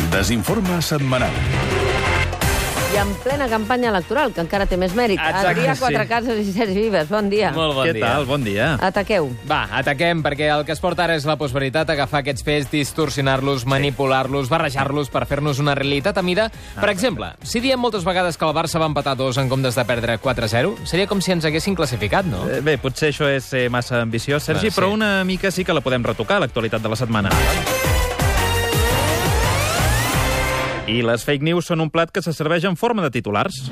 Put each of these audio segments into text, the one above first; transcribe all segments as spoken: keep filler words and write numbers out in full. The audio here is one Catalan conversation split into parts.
Desinforme setmanal. I en plena campanya electoral, que encara té més mèrit. Exacte, Adrià sí. Quatrecases i Sergi Vives, bon dia. Molt bon Què dia. tal? Bon dia. Ataqueu. Va, ataquem, perquè el que es porta ara és la possibilitat d'agafar aquests fets, distorsionar-los, manipular-los, barrejar-los per fer-nos una realitat a mida. Per exemple, si diem moltes vegades que el Barça va empatar dos en comptes de perdre quatre a zero, seria com si ens haguessin classificat, no? Eh, Bé, potser això és eh, massa ambiciós, Sergi, Ah, sí. però una mica sí que la podem retocar, l'actualitat de la setmana. I les fake news són un plat que se serveix en forma de titulars.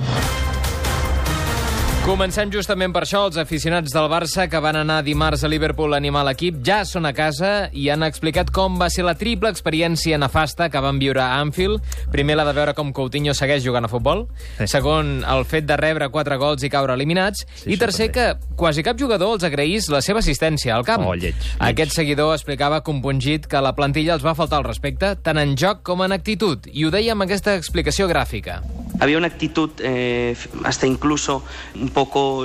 Comencem justament per això. Els aficionats del Barça que van anar dimarts a Liverpool a animar l'equip ja són a casa i han explicat com va ser la triple experiència nefasta que van viure a Anfield. Primer, la de veure com Coutinho segueix jugant a futbol. Sí. Segon, el fet de rebre quatre gols i caure eliminats. Sí, I això tercer, també. que quasi cap jugador els agraís la seva assistència al camp. Oh, lleig, lleig. Aquest seguidor explicava compungit que a la plantilla els va faltar el respecte tant en joc com en actitud. I ho deia amb aquesta explicació gràfica. Había una actitud, eh, hasta incluso un poco,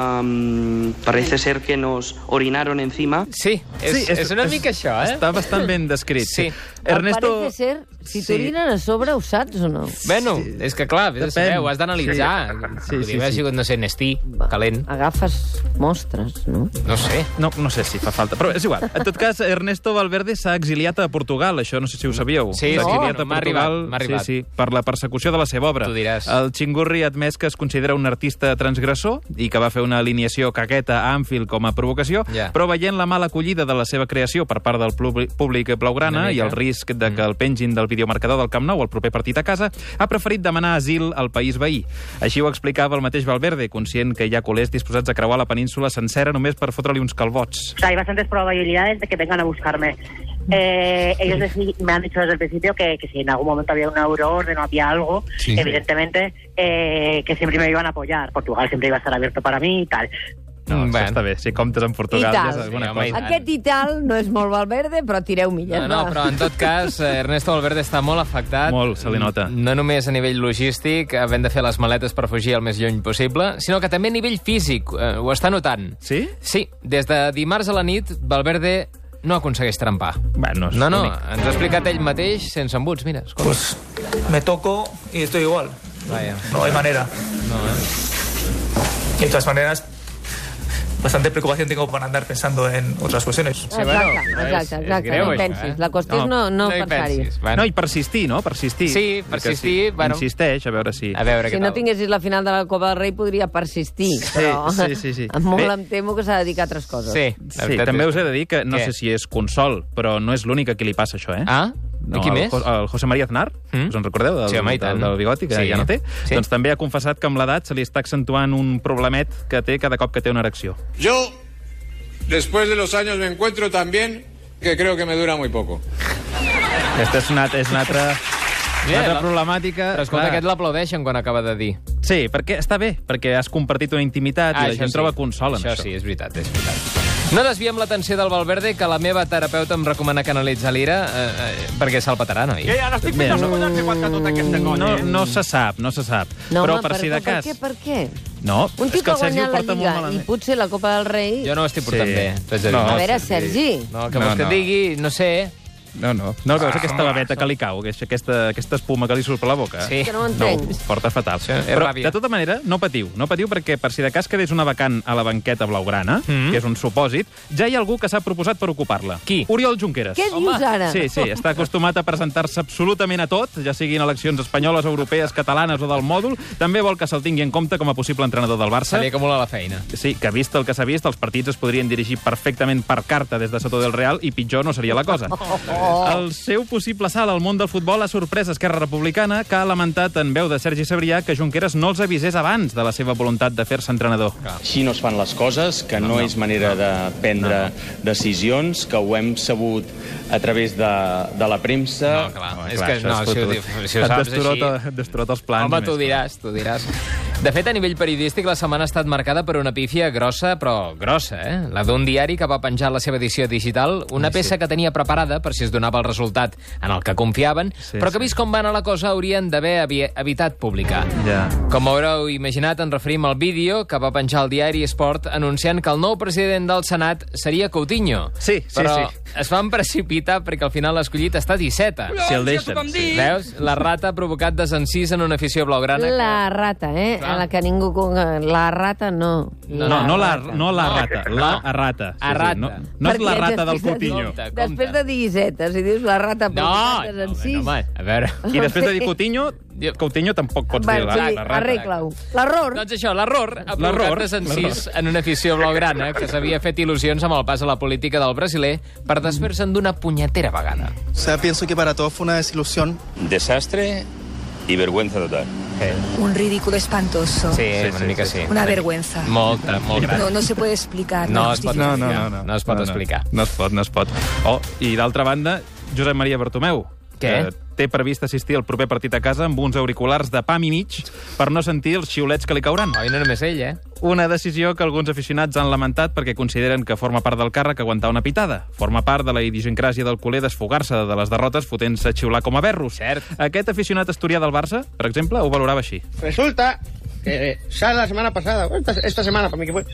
um, parece ser que nos orinaron encima. Sí, és, Sí, és una mica això, eh? Està bastant ben descrit. Sí. Ernesto... Parece ser, si Sí. t'orinen a sobre, ho saps o no? Bueno, és que clar, vés a saber, Depèn. ho has d'analitzar. Sí, Podria sí, haver sí. sigut, no sé, Nestí, calent. Agafes mostres, no? No sé. No, no sé si fa falta, però és igual. En tot cas, Ernesto Valverde s'ha exiliat a Portugal, això no sé si ho sabíeu. Sí, S'ha sí, exiliat no, a m'ha Portugal, arribat, m'ha arribat. Sí, sí, per la persecució de la seva obra. Tu diràs. El Xingurri ha admès que es considera un artista transgressor i que va fer una alineació caqueta a Anfield com a provocació, Ja. però veient la mala acollida de la seva creació per part del públic públic blaugrana Una i mica. el risc de que el pengin del videomarcador del Camp Nou al proper partit a casa, ha preferit demanar asil al país veí. Així ho explicava el mateix Valverde, conscient que hi ha culers disposats a creuar la península sencera només per fotre-li uns calvots. O sea, hay bastantes probabilidades de que vengan a buscarme. Eh, ellos deci- me han dicho desde el principio que, que si en algún momento había una euroorden o había algo, Sí. evidentemente, eh, que siempre me iban a apoyar. Portugal siempre iba a estar abierto para mí y tal. No, Mm, això bueno. està bé. Si comptes en Portugal, I tal. ja és alguna Sí, home, i cosa. tant. Aquest i tal no és molt Valverde, però tireu milles. No, no, va. però en tot cas, eh, Ernesto Valverde està molt afectat. Molt, se li nota. No només a nivell logístic, havent de fer les maletes per fugir el més lluny possible, sinó que també a nivell físic. Eh, ho està notant. Sí? Sí, des de dimarts a la nit, Valverde no aconsegueix trempar. Bueno, és No, no, únic. ens ha explicat ell mateix sense embuts, mira. Escolta. Pues me toco y estoy igual. Vaya. No hay manera. No, eh? Y de todas maneras, bastante preocupación tengo para andar pensando en otras cuestiones. Sí, Exacte, bueno, exacte, és- és exacte. greu, No hi això, pensis. eh? La qüestió és no, no, no hi pensar-hi. pensis. Bueno. No, i persistir, no? Persistir. Sí, Que persistir, bueno. Insisteix, a veure si... A veure Si què no tal. tinguessis la final de la Copa del Rei, podria persistir, però sí, sí, sí. molt Bé. em temo que s'ha de dedicar a altres coses. Sí, la Sí, veritat també és us he de dir que no Què? sé si és consol, però no és l'únic a qui li passa això, eh? Ah? No, I qui el, més? Jo- el José María Aznar, Mm. us en recordeu? Del, Sí, home, i tant. del, del bigoti, que Sí. ja no té. Sí. Doncs també ha confessat que amb l'edat se li està accentuant un problemet que té cada cop que té una erecció. Yo, después de los años, me encuentro tan bien que creo que me dura muy poco. Aquesta és una, és una altra... Una Mira, altra la- problemàtica... Però escolta, clar. aquest l'aplaudeixen quan acaba de dir. Sí, perquè està bé, perquè has compartit una intimitat i la gent sí. troba consol en això. això. sí, és veritat, és veritat. No desviem l'atenció del Valverde, que la meva terapeuta em recomana canalitzar l'ira, eh, eh, perquè se'l petarà, noi? Bé, no, no, no se sap, no se sap. No, però home, per si de per cas... què, per què? No, Un és tio que que ha el Sergi ho guanyat la porta molt Lliga i malament. potser la Copa del Rei... Jo no ho estic portant Sí. bé. t'haig de dir. No, A veure, sí. Sergi... No, que No, vols que no. et digui, no sé... No, no. No, veus aquesta baveta que li cau, que és aquesta, aquesta espuma que li surt per la boca? Sí. Que no ho No, entenc. ho porta fatal. Això és Però, ràbia. de tota manera, no patiu. No patiu perquè, per si de cas quedés una vacant a la banqueta blaugrana, Mhm. que és un supòsit, ja hi ha algú que s'ha proposat per ocupar-la. Qui? Oriol Junqueras. Què dius ara? Sí, sí, està acostumat a presentar-se absolutament a tot, ja siguin eleccions espanyoles, europees, catalanes o del mòdul. També vol que se'l tingui en compte com a possible entrenador del Barça. Se li acumula la feina. Sí, que vist el que s'ha vist, els partits es podrien dirigir perfectament per carta des de Soto del Real i pitjor no seria la cosa. El seu possible salt al món del futbol ha sorprès Esquerra Republicana, que ha lamentat en veu de Sergi Sabrià que Junqueras no els avisés abans de la seva voluntat de fer-se entrenador. Així no es fan les coses, que no, no és manera de prendre decisions, que ho hem sabut a través de, de la premsa. No, clar, Home, és clar, que això no, és si ho, fotut. di- si ho Et saps destrurat- així... destrurat els plans. Home, més tu coses. diràs, tu diràs. De fet, a nivell periodístic, la setmana ha estat marcada per una pífia grossa, però grossa, eh? La d'un diari que va penjar la seva edició digital una peça sí. que tenia preparada per si es donava el resultat en el que confiaven, sí, però que, vist com va anar la cosa, haurien d'haver evitat publicar. Ja. Com haureu imaginat, ens referim al vídeo que va penjar el diari Sport anunciant que el nou president del Senat seria Coutinho. Sí, sí, però sí. es van precipitar perquè al final l'escollit ha estat Iceta. Si el deixen. Sí. Veus? La rata ha provocat desencís en una afició blaugrana. La rata, eh? A la que ningú... La rata no. No, no, no, la, no la rata, la rata. A rata. No, no és la rata del Coutinho. Compte, compte. Després de dir Iceta, si dius la rata... No, no, no, no, home, a veure... I després de dir Coutinho, Coutinho tampoc pots dir la, la rata. Arregla-ho. L'error. Doncs això, l'error ha provocat desencís en una afició blaugrana que s'havia fet il·lusions amb el pas a la política del brasiler per desfer-se'n d'una punyetera vegada. O sea, pienso que para todos fue una desilusión. Desastre y vergüenza total. Eh. Un ridículo espantoso. Sí, sí, una mica sí. Una vergüenza. Molta, molt gran. No, no se puede explicar. No, No, es pot No, explicar. no, no, no. No es pot no, no. explicar. No es pot, no es pot. Oh, i d'altra banda, Josep Maria Bartomeu. Què? Que té previst assistir al proper partit a casa amb uns auriculars de pam i mig per no sentir els xiulets que li cauran. Oi, no només ell, eh? Una decisió que alguns aficionats han lamentat perquè consideren que forma part del càrrec aguantar una pitada. Forma part de la idiosincràsia del culer desfogar-se de les derrotes fotent-se a xiular com a berros. Cert. Aquest aficionat asturià del Barça, per exemple, ho valorava així. Resulta que sale la semana pasada, esta, esta semana para mí que fue,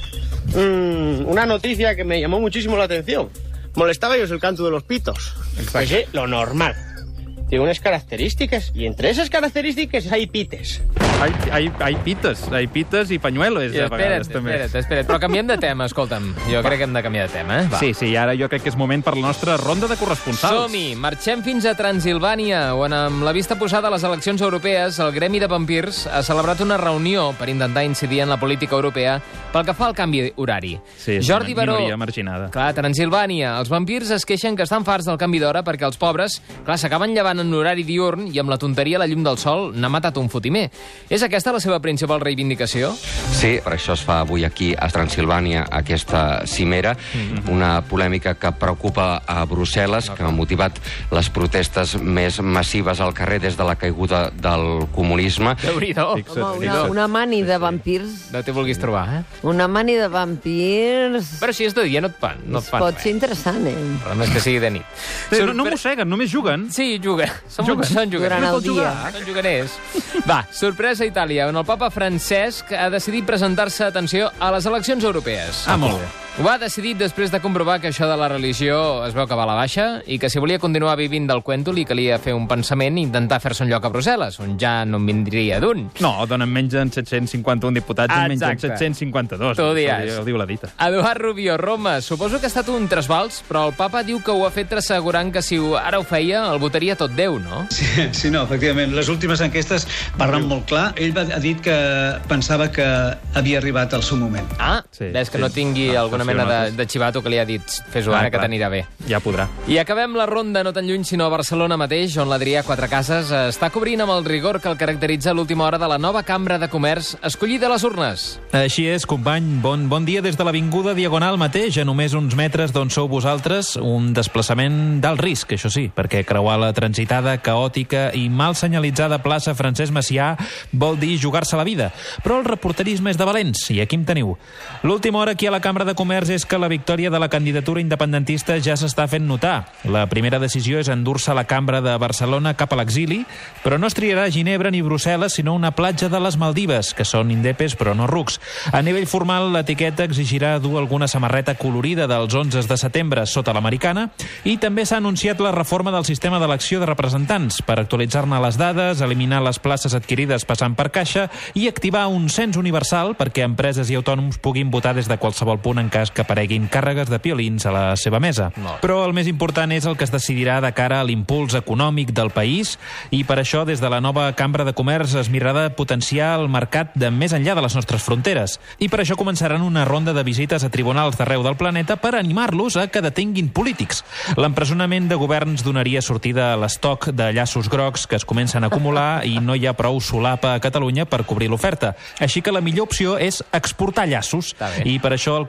mmm, una noticia que me llamó muchísimo la atención. Molestaba ellos el canto de los pitos. Pues sí, lo normal. Tiene unas características, y entre esas características hay pites. Hay, hay, hay pites, hay pites i pañuelos, I a espera't, vegades, també. espera't, espera't. Però canviem de tema, escolta'm. Jo crec que hem de canviar de tema, eh? Va. Sí, sí, i ara jo crec que és moment per la nostra ronda de corresponsals. Som-hi! Marxem fins a Transilvània, on amb la vista posada a les eleccions europees, el Gremi de Vampirs ha celebrat una reunió per intentar incidir en la política europea pel que fa al canvi horari. Sí, és Jordi una Baró, minoria marginada. clar, Transilvània. Els vampirs es queixen que estan farts del canvi d'hora perquè els pobres, clar, s'acaben llevant en horari diurn i amb la tonteria la llum del sol n'ha matat un fotimer. És aquesta la seva principal reivindicació? Sí, per això es fa avui aquí a Transilvània aquesta cimera, mm-hmm. una polèmica que preocupa a Brussel·les, que ha motivat les protestes més massives al carrer des de la caiguda del comunisme. Déu-n'hi-do. Home, una, una mani de vampirs... No t'hi vulguis trobar, eh? Una mani de vampirs... Però si és de dia no et fan, no et fan Pot res. ser interessant, eh? El problema és que sigui de nit. Sí, no, no mosseguen, només juguen. Sí, juguen. Són, Juguen. són jugadors. Durant el dia. Són juganers. Va, sorpresa a Itàlia, on el papa Francesc ha decidit presentar-se, atenció, a les eleccions europees. Ah, molt bé. Ho ha decidit després de comprovar que això de la religió es veu que va a la baixa i que si volia continuar vivint del cuento li calia fer un pensament i intentar fer-se un lloc a Brussel·les, on ja no en vindria d'un. No, d'on en mengen set-cents cinquanta-un diputats, en mengen Exacte. set-cents cinquanta-dos. Tu diràs. Ho diu la dita. Eduard Rubio, Roma. Suposo que ha estat un trasbals, però el papa diu que ho ha fet assegurant que si ara ho feia, el votaria tot Déu, no? Sí, sí, no, efectivament. Les últimes enquestes parlen molt clar. Ell va, ha dit que pensava que havia arribat el seu moment. Ah, Sí, ves que sí. no tingui Ah, alguna sí, mena de, notes. de xivato que li ha dit fes-ho Ah, ara, que clar. t'anirà bé. Ja podrà. I acabem la ronda no tan lluny, sinó a Barcelona mateix, on l'Adrià Quatrecases està cobrint amb el rigor que el caracteritza l'última hora de la nova Cambra de Comerç escollida a les urnes. Així és, company. Bon, bon dia des de l'Avinguda Diagonal mateix, a només uns metres d'on sou vosaltres. Un desplaçament d'alt risc, això sí, perquè creuar la transitada, caòtica i mal senyalitzada plaça Francesc Macià vol dir jugar-se la vida. Però el reporterisme és de valents, i aquí em teniu. L'última hora aquí a la Cambra de Comerç és que la victòria de la candidatura independentista ja s'està fent notar. La primera decisió és endur-se la Cambra de Barcelona cap a l'exili, però no es triarà Ginebra ni Brussel·les, sinó una platja de les Maldives, que són indepes però no rucs. A nivell formal, l'etiqueta exigirà dur alguna samarreta colorida dels onze de setembre sota l'americana i també s'ha anunciat la reforma del sistema d'elecció de representants per actualitzar-ne les dades, eliminar les places adquirides passant per caixa i activar un cens universal perquè empreses i autònoms puguin votar des de qualsevol punt en cas que apareguin càrregues de piolins a la seva mesa. Però el més important és el que es decidirà de cara a l'impuls econòmic del país i per això des de la nova Cambra de Comerç es mirarà de potenciar el mercat de més enllà de les nostres fronteres. I per això començaran una ronda de visites a tribunals d'arreu del planeta per animar-los a que detenguin polítics. L'empresonament de governs donaria sortida a l'estoc de llaços grocs que es comencen a acumular i no hi ha prou solapa a Catalunya per cobrir l'oferta. Així que la millor opció és exportar llaços. I per això el que cal és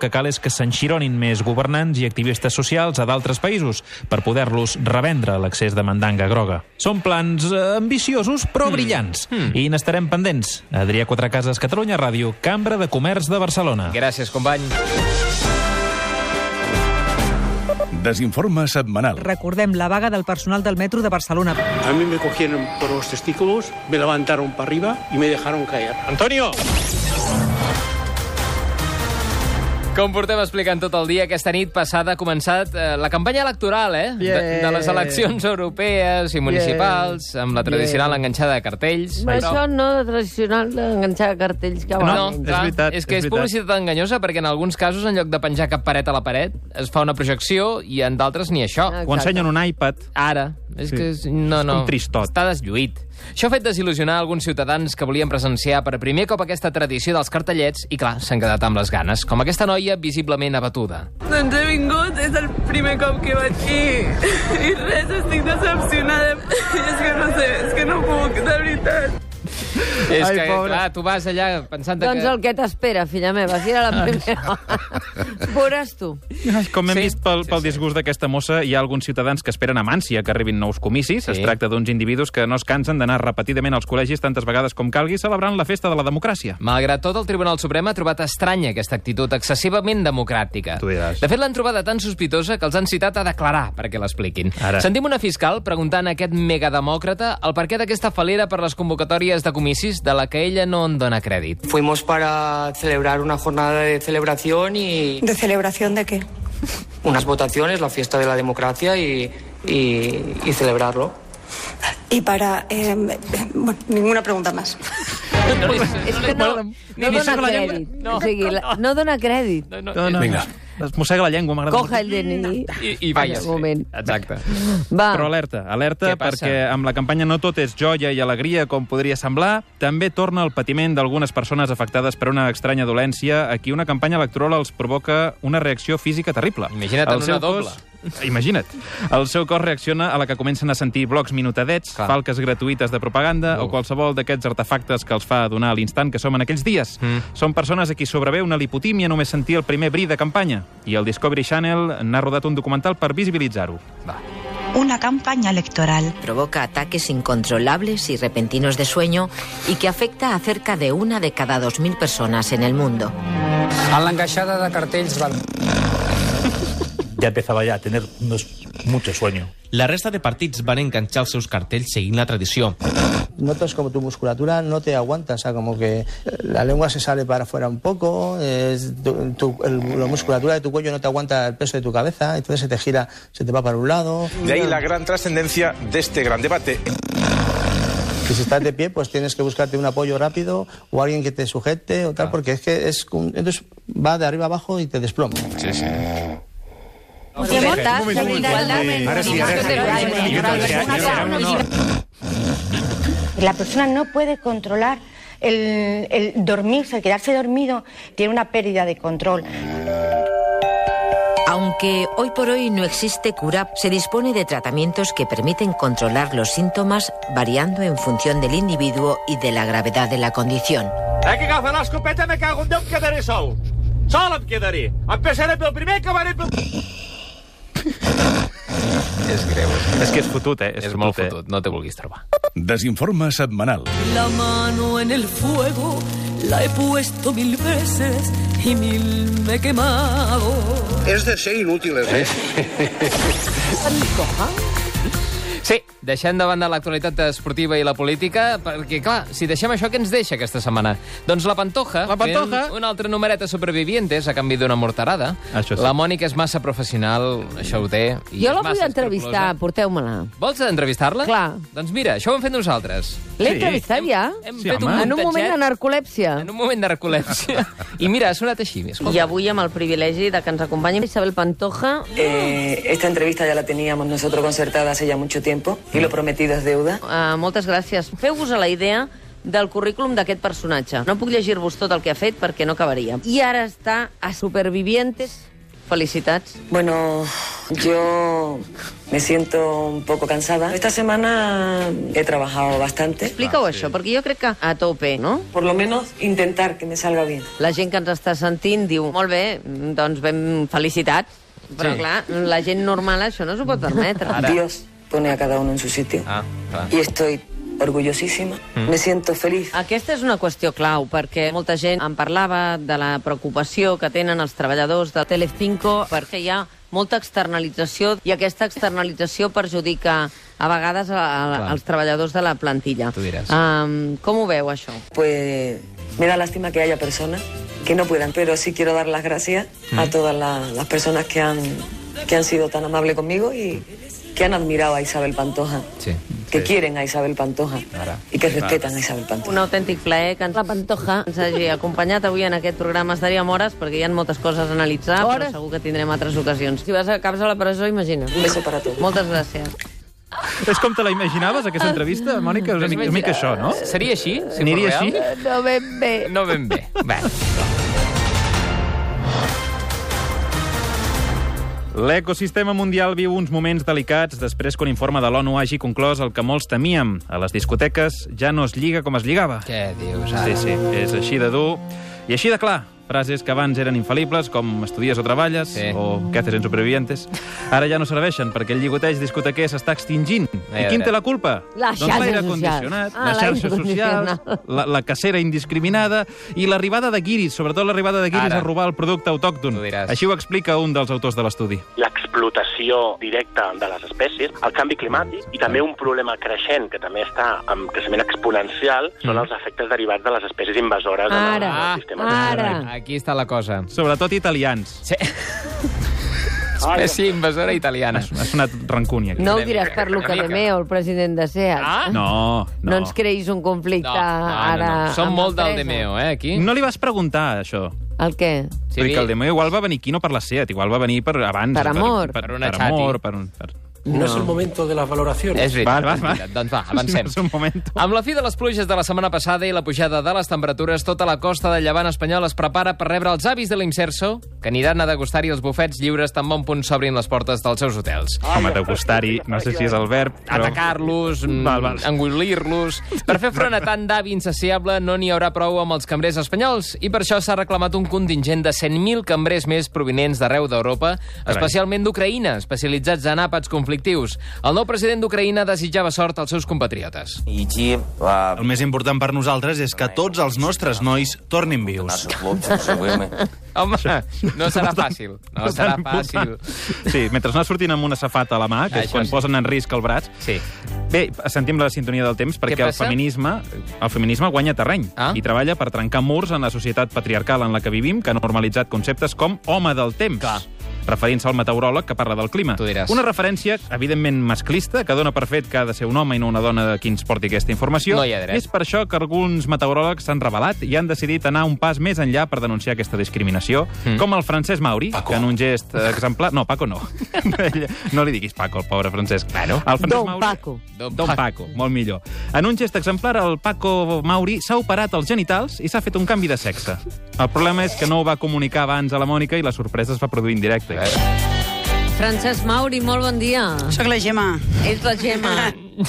que s'enxironin més governants i activistes socials a d'altres països per poder-los revendre l'accés de mandanga groga. Són plans eh, ambiciosos, però mm. brillants. Mm. I n'estarem pendents. Adrià Quatrecases, Catalunya Ràdio, Cambra de Comerç de Barcelona. Gràcies, company. Desinforme setmanal. Recordem la vaga del personal del metro de Barcelona. A mí me cogieron por los testículos, me levantaron para arriba y me dejaron caer. ¡Antonio! Com portem explicant tot el dia, aquesta nit passada ha començat eh, la campanya electoral, eh? Yeah. De, de les eleccions europees i municipals, yeah. amb la tradicional yeah. enganxada de cartells. Però això no de tradicional enganxar cartells que No, no és clar, veritat, és que és és, és publicitat enganyosa perquè en alguns casos, en lloc de penjar cap paret a la paret, es fa una projecció i en d'altres ni això. Exacte. Ho ensenyen un iPad. Ara. És Sí. que és, no, És no, com tristot. està deslluït. Això ha fet desil·lusionar alguns ciutadans que volien presenciar per primer cop aquesta tradició dels cartellets i, clar, s'han quedat amb les ganes, com aquesta noia visiblement abatuda. Doncs he vingut, és el primer cop que vaig i, i res, estic decepcionada. I és que no sé, és que no puc, de veritat. És Ai, que, pobra. clar, tu vas allà pensant Doncs que... el que t'espera, filla meva, si era la primera. Veuràs tu. Com hem Sí, vist pel, sí, pel sí. disgust d'aquesta mossa, hi ha alguns ciutadans que esperen amb ànsia que arribin nous comicis. Sí. Es tracta d'uns individus que no es cansen d'anar repetidament als col·legis tantes vegades com calgui celebrant la festa de la democràcia. Malgrat tot, el Tribunal Suprem ha trobat estranya aquesta actitud excessivament democràtica. Tu diràs. De fet, l'han trobada tan sospitosa que els han citat a declarar perquè l'expliquin. Ara. Sentim una fiscal preguntant a aquest megademòcrata el perquè d'aquesta falera per les convocatòries de comicis de la que ella no en dona crèdit. Fuimos para celebrar una jornada de celebración y... ¿De celebración de qué? Unas votaciones, la fiesta de la democracia y, y, y celebrarlo. Y para... Eh, bueno, ninguna pregunta más. No, És que no, no dona crèdit. No, O sigui, la- no dona crèdit. no, no, No, no, Vinga. es mossega la llengua, m'agrada. Coja el D N I. I, i vaya, En un moment. Exacte. Va. Però alerta, alerta, Què passa? perquè amb la campanya no tot és joia i alegria, com podria semblar, també torna el patiment d'algunes persones afectades per una estranya dolència a qui una campanya electoral els provoca una reacció física terrible. Imagina't en El seu una doble. cos- Imagina't. El seu cos reacciona a la que comencen a sentir blocs minutadets, Clar. falques gratuïtes de propaganda Uf. o qualsevol d'aquests artefactes que els fa adonar a l'instant que som en aquells dies. Mm. Són persones a qui sobrevé una lipotímia només sentir el primer bri de campanya. I el Discovery Channel n'ha rodat un documental per visibilitzar-ho. Va. Una campaña electoral. Provoca ataques incontrolables y repentinos de sueño y que afecta a cerca de una de cada dos mil personas en el mundo. A l'engaixada de cartells va... Ya empezaba ya a tener unos, mucho sueño. La resta de partits van enganxar els seus cartells seguint la tradició. Notas como tu musculatura no te aguanta, o sea, como que la lengua se sale para afuera un poco, es, tu, tu, el, la musculatura de tu cuello no te aguanta el peso de tu cabeza, entonces se te gira, se te va para un lado. De ahí la gran trascendencia de este gran debate. Y si estás de pie, pues tienes que buscarte un apoyo rápido o alguien que te sujete o tal, porque es que es un- entonces va de arriba abajo y te desploma. Sí, sí. Igualdad, igualdad. Ahora sí, ahora sí. La persona no puede controlar el, el dormirse, el quedarse dormido, tiene una pérdida de control. Aunque hoy por hoy no existe cura, se dispone de tratamientos que permiten controlar los síntomas variando en función del individuo y de la gravedad de la condición. Eh, que agafa l'escopeta, me cago en Déu, em quedaré sol. Sol em quedaré. Empezaré pel primer, acabaré pel... És greu. És que és fotut, eh? És, És molt fotut, no te vulguis trobar. Desinforme setmanal. La mano en el fuego la he puesto mil veces y mil me he quemado. Es de ser inútiles, ¿eh? Sí, deixem de banda l'actualitat esportiva i la política, perquè, clar, si deixem això, què ens deixa aquesta setmana? Doncs la Pantoja, La Pantoja. fent un altre numeret a Supervivientes a canvi d'una morterada. Això sí. La Mònica és massa professional, això ho té. i Jo és la massa vull entrevistar, escrupolosa. porteu-me-la. Vols entrevistar-la? Clar. Doncs mira, això ho hem fet nosaltres. L'he Sí. entrevistat ja? Hem Sí, fet home. un En un moment muntatget, de narcolèpsia. en un moment de narcolèpsia. I mira, ha sonat així. Escolta. I avui amb el privilegi de que ens acompanyi Isabel Pantoja. Eh, esta entrevista ya la teníamos nosotros concertada hace ya mucho tiempo y lo prometido es deuda. Uh, moltes gràcies. Feu-vos a la idea del currículum d'aquest personatge. No puc llegir-vos tot el que ha fet perquè no acabaria. I ara està a Supervivientes Felicitats. Bueno, yo me siento un poco cansada. Esta semana he trabajado bastante. Explica-ho, això, perquè jo crec que a tope, no? Por lo menos intentar que me salga bien. La gent que ens està sentint diu, molt bé, doncs ben felicitats. Però, Sí. clar, la gent normal això no s'ho pot permetre. Dios pone a cada uno en su sitio. Ah, clar. Y estoy orgullosísima. Mm. Me siento feliz. Aquesta és una qüestió clau, perquè molta gent em parlava de la preocupació que tenen els treballadors de Telecinco perquè hi ha molta externalització i aquesta externalització perjudica a vegades a, a, Clar. als treballadors de la plantilla. Tu diràs. Um, com ho veu, això? Pues me da lástima que haya personas que no puedan, pero sí quiero dar las gracias a todas la- las personas que han, que han sido tan amables conmigo y que han admirado a Isabel Pantoja, Sí. que quieren a Isabel Pantoja y que respetan a Isabel Pantoja. Un autèntic plaer que la Pantoja ens hagi acompanyat avui en aquest programa. Estaríem hores perquè hi ha moltes coses a analitzar, però segur que tindrem altres ocasions. Si vas a acabes a la presó, imagina. Un beso para todos. Moltes gràcies. És com te la imaginaves, aquesta entrevista, Mònica? És una mica, una mica això, no? Seria així? Si Aniria fos així? real? No ben bé. No ben bé. Bé. L'ecosistema mundial viu uns moments delicats després que un informe de l'ONU hagi conclòs el que molts temíem. A les discoteques ja no es lliga com es lligava. Què dius, ara? Sí, sí, és així de dur i així de clar. Frases que abans eren infal·libles, com estudies o treballes, Sí. o què haces en supervivientes, ara ja no serveixen perquè el lligoteig discotequer s'està extingint. I qui en té la culpa? La doncs xarxa l'aire social. condicionat, Ah, les l'aire xarxes socials, condicionat. la, la cacera indiscriminada i l'arribada de guiris, sobretot l'arribada de guiris Ara. a robar el producte autòcton. Així ho explica un dels autors de l'estudi. L'explotació directa de les espècies, el canvi climàtic i també un problema creixent, que també està en creixement exponencial, són els efectes derivats de les espècies invasores en el, Ara, en el sistema. ara. Aquí està la cosa. Sobretot italians. Sí. Espècie invasora italiana. Ha sonat rancúnia. Aquí. No ho diràs per Luca de Meo, el president de SEAT. Ah? No, no. No ens creïs un conflicte ara... Som amb molt del l'empresa. de Meo, eh, aquí. No li vas preguntar, això. El què? Sí, perquè el Demeo igual va venir aquí no per la SEAT, igual va venir per abans. Per amor. Per, Per per, una per xati. amor, per un... Per... No, no és el momento de las valoraciones. És veritat, Va, va, és va. veritat. Doncs va, avancem. Sí, és un moment. Amb la fi de les pluges de la setmana passada i la pujada de les temperatures, tota la costa de Llevant espanyol es prepara per rebre els avis de l'Imserso, que aniran a degustar-hi els bufets lliures tan bon punt s'obrin les portes dels seus hotels. Home, degustar-hi, no sé si és el verb, però... Atacar-los, Val, val. engolir-los... Per fer front a tant d'avi insaciable no n'hi haurà prou amb els cambrers espanyols i per això s'ha reclamat un contingent de cent mil cambrers més provinents d'arreu d'Europa, especialment d'Ucraïna, especialitzats en àpats conflictius. El nou president d'Ucraïna desitjava sort als seus compatriotes. El més important per nosaltres és que tots els nostres nois tornin vius. Home, no serà fàcil. No serà fàcil. Sí, mentre no surtin amb una safata a la mà, que és Això quan sí. posen en risc el braç. Sí. Bé, sentim la sintonia del temps perquè el passa? feminisme, el feminisme guanya terreny Ah. i treballa per trencar murs en la societat patriarcal en la que vivim, que ha normalitzat conceptes com home del temps. Clar. Referint-se al meteoròleg que parla del clima. Tu diràs. Una referència, evidentment, masclista, que dona per fet que ha de ser un home i no una dona de qui ens porti aquesta informació. No hi ha dret. I és per això que alguns meteoròlegs s'han revelat i han decidit anar un pas més enllà per denunciar aquesta discriminació, mm. com el Francesc Mauri, Paco. que en un gest exemplar... No, Paco no. No li diguis Paco, el pobre Francesc. Bueno. El Francesc Don Mauri... Paco. Don Don Paco, molt millor. En un gest exemplar, el Paco Mauri s'ha operat els genitals i s'ha fet un canvi de sexe. El problema és que no ho va comunicar abans a la Mònica i la sorpresa es va produir en directe. Francesc Mauri, molt bon dia. Soc la Gemma. Ets la Gemma.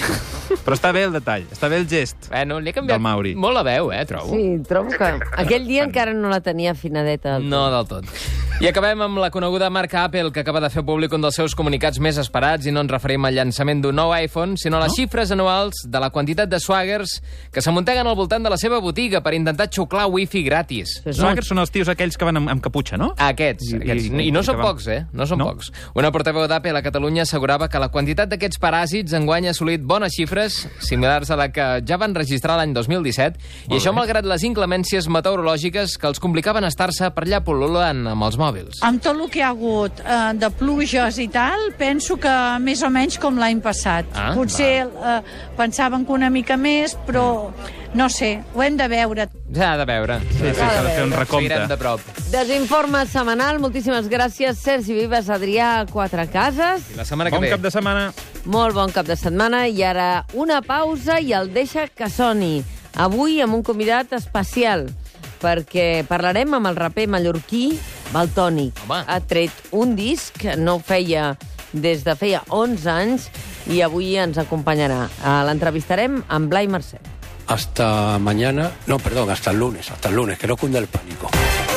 Però està bé el detall, està bé el gest Bueno, li ha canviat del Mauri. molt la veu, eh, trobo. Sí, trobo que aquell dia encara no la tenia afinadeta. No del tot. I acabem amb la coneguda marca Apple, que acaba de fer públic un dels seus comunicats més esperats, i no ens referim al llançament d'un nou iPhone, sinó a les no? xifres anuals de la quantitat de swaggers que s'amunteguen al voltant de la seva botiga per intentar xuclar wifi gratis. Swaggers són els tios aquells que van amb, amb caputxa, no? Aquests, I- aquests. i- I, no i són que van- pocs, eh? No són No? pocs. Una portaveu d'Apple a Catalunya assegurava que la quantitat d'aquests paràsits enguany ha assolit bones xifres, similars a la que ja van registrar l'any dos mil disset, i això malgrat les inclemències meteorològiques que els complicaven estar-se per allà pol·lulant amb els mòbils. Amb tot el que hi ha hagut eh, de pluges i tal, penso que més o menys com l'any passat. Ah, Potser eh, pensaven que una mica més, però no sé, ho hem de veure. Ja ha de veure. Sí, sí, s'ha de fer un recompte. Seguirem de prop. Desinforme setmanal, moltíssimes gràcies, Sergi Vives, Adrià Quatrecases. I la setmana que Bon ve. cap de setmana. Molt bon cap de setmana, i ara una pausa i el deixa que soni. Avui amb un convidat especial, perquè parlarem amb el raper mallorquí Valtònyc. Ha tret un disc, no ho feia des de feia onze anys, i avui ens acompanyarà. L'entrevistarem amb Blai Mercè. Hasta mañana, no, perdón, hasta el lunes, hasta el lunes, que no cunda el pánico.